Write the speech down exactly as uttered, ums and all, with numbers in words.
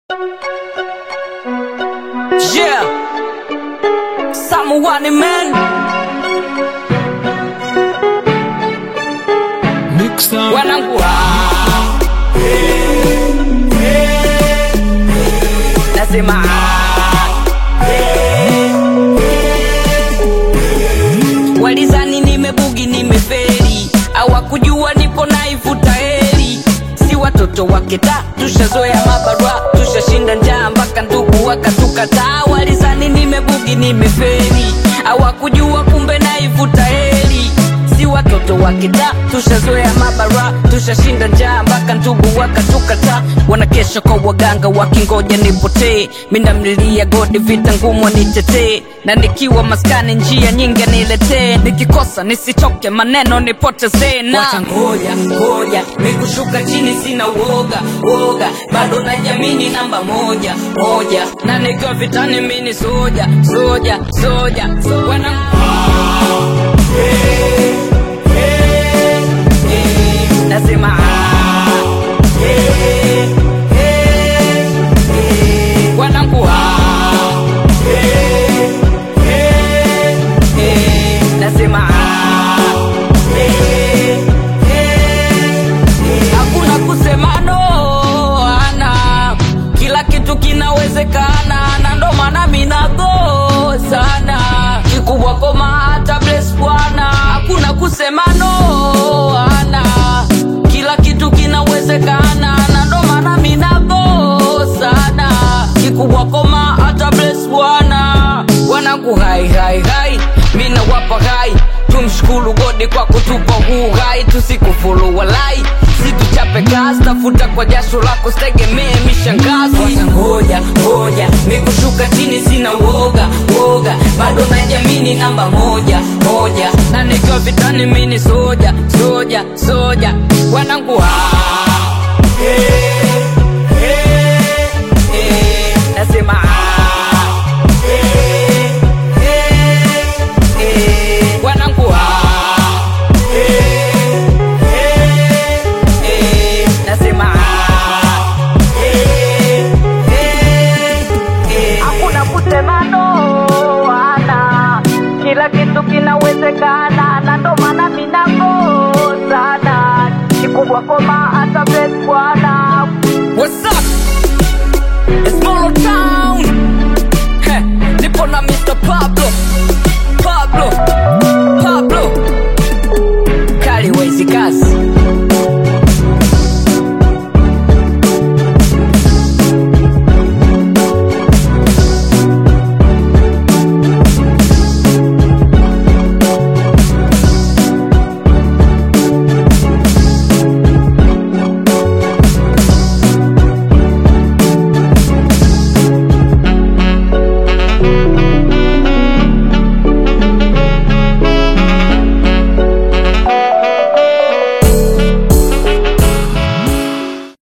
Yeah, someone man. Mix up. Wanangu ah, hey, hey, nasema ah, hey, hey. Walizani nimebugi nimeferi, hawakujua nipo naivuta heri. Si watoto waketa, tushazoea mabarua, tushashinda njaa mpaka ndugu wakatukataa. Walizani nimebugi nimeferi, hawakujua kumbe naivuta heri. Si watoto waketa, tushazoea mabarua, tushashinda njaa mpaka ndugu wakatukataa. Wanakesha kwa waganga wakingoja nipotee, mina mlilia godi vita ngumu nitetee. Na nikiwa maskani njia nyingi niletee, nikikosa nisichoke maneno nipotezee. Na wacha ngoja ngoja nikushuka chini sina uoga uoga, bado najamini namba moja moja. Na nikiwa vitani mini soja soja soja wana hey, hey, hey. Nasema ah, hey, hey, hey. Wanangu ah, hey, hey, hey. Nasema ah, hey, hey, hey. Hakuna kusema no ana, kila kitu kinawezekana. Na ndo maana mina go sana, kikubwa koma hata bless Bwana. Hakuna kusema no ana, kila kitu kinawezekana. Na ndo maana mina go sana, kikubwa koma hata bless Bwana. Wanangu hai hai hai, mina wapa hai, tumshukuru godi kwa kutupa huu hai. Tusikufuru walai, situchape kazi, tafuta kwa jasho lako, stegemee mishangazi. Wacha ngoja ngoja nikushuka chini sina uoga uoga, bado najamini namba moja moja. Na nikiwa vitani mini soja soja soja. Wanangu ah, hey, hey, hey. Nasema ah, hey, hey, hey. Wanangu ah, hey, hey, hey. Nasema ah, hey, hey, hey. Hakuna kusema no ana, kila kitu kinawezekana. Na ndo maana mina go sana, kikubwa koma hata bless Bwana. What's up? It's Molo Town. Heh, nipo na Mister Pop.